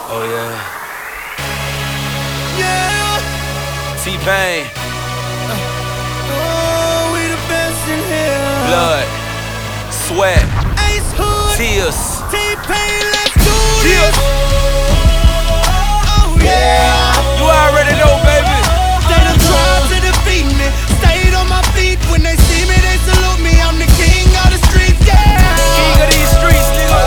Oh yeah. Yeah. T-Pain. Oh, we the best in here. Blood. Sweat. Ace Hood. Tears. T-Pain, let's do this. Oh yeah. You already know, baby. They done tried to defeat me. Stayed on my feet when they see me, they salute me. I'm the king of the streets, yeah. King of these streets, nigga.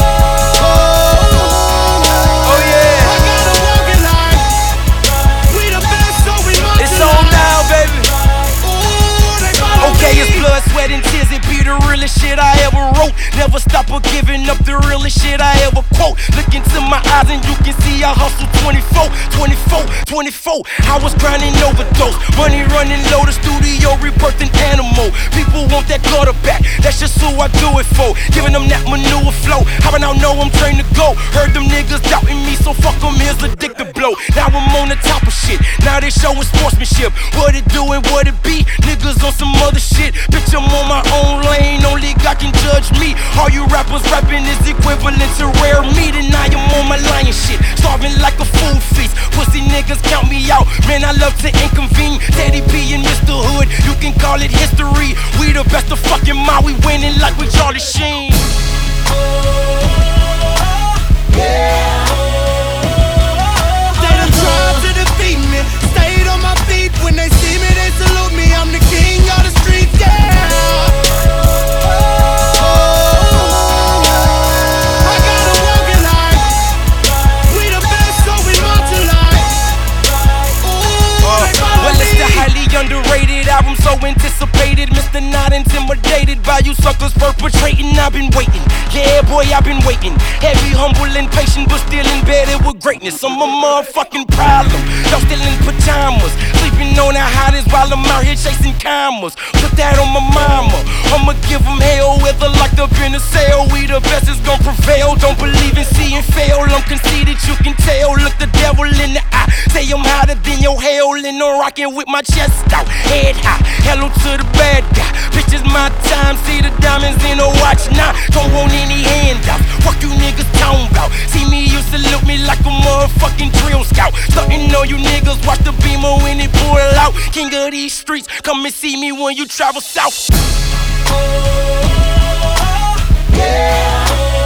Oh yeah. I gotta walk it like we the best, so we must. It's on now, baby. Okay, it's blood, sweat, and tears. It be the realest shit I ever wrote. Never stop or giving up the realest shit I ever quote. Look into my eyes and you can see I hustle 24. I was grinding overdose. Money running low, the studio rebirthing animal. People want that quarterback, that's just who I do it for. Giving them that manure flow. How I now know I'm trained to go. Heard them niggas doubting me, so fuck them, here's a dick to blow. Now I'm on the top of shit. Now they showing sportsmanship. What it do and what it be. Niggas on some other shit. Bitch, I'm on my own lane, only God can judge me. All you rappers rapping is equivalent to rare meat, and I am on my lion shit. Starving like a food feast. Pussy niggas count me out. Man, I love to inconvene. Teddy P and Mr. Hood, you can call it history. We the best of fucking mind, we winning like we Charlie Sheen. They done tried to defeat me. Stayed on my feet when they see me, they salute me. I'm the king of the streets, yeah. I gotta walk it like we the best, so we march like. Well, it's the highly underrated album, so anticipated. Mr. Not intimidated by you suckers perpetrating. I've been waiting, yeah boy, I've been waiting. Heavy, humble, and patient, but still embedded with greatness. I'm a motherfucking problem. Y'all still in pajamas, sleeping on the hottest while I'm out here chasing commas. Put that on my mama. I'ma give them hell, whether locked up in a cell. We the best is gon' prevail. Don't believe in seeing fail. I'm conceited, you can tell. Look the devil in the eye. Say I'm hotter than your hell, and I'm rocking with my chest out, head high. Hello to the bad guy. Bitch, it's my time. See the diamonds in a watch now. Don't want any handouts. Fuck you niggas talking about. See me, you salute me like a motherfucking drill scout. Starting on you niggas, watch the beamer when it pull out. King of these streets, come and see me when you travel south. Yeah.